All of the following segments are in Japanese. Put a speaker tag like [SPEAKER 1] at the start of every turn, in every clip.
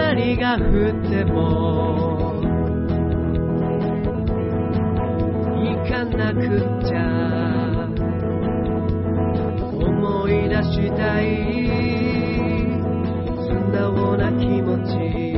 [SPEAKER 1] 何が降っても行かなくちゃ思い出したい素直な気持ち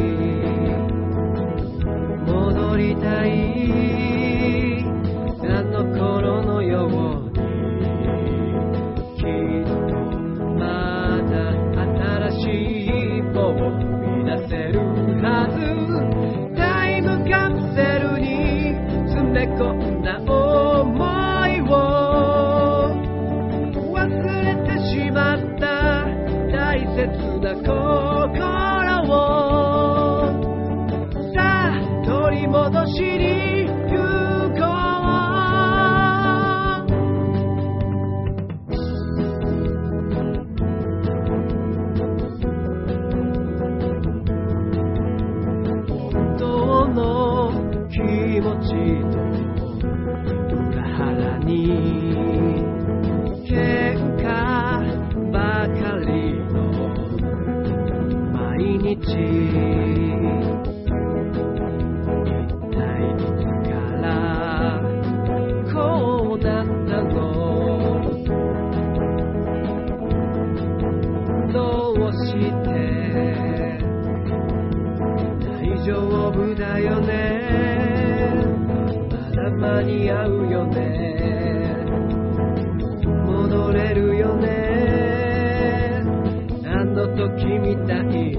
[SPEAKER 1] 戻りたいあの頃のようにきっとまだ新しい一歩を踏み出せるはずタイムカプセルに詰め込んだ想いを忘れてしまった大切な心をさあ取り戻しに行こう本当の気持ちと裏腹に喧嘩ばかりの毎日一体いつからこうなったのどうして大丈夫だよねまだ間に合うよね戻れるよねあの時みたいに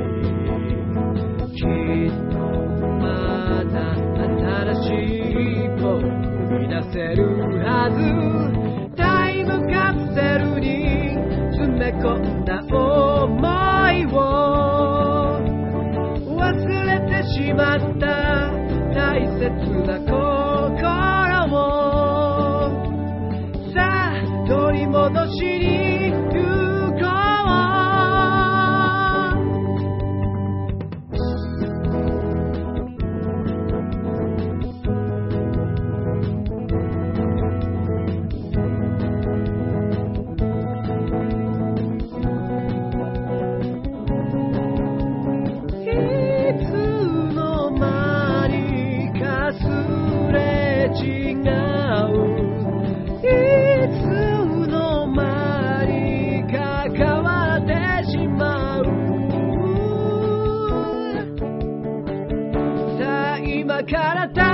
[SPEAKER 1] きっとまだ新しい一歩を踏み出せるはずタイムカプセルに詰め込んだ想いを忘れてしまった大切な心をさあ取り戻しに行こういつの間にかすれ違ういつの間にか変わってしまうさあ今から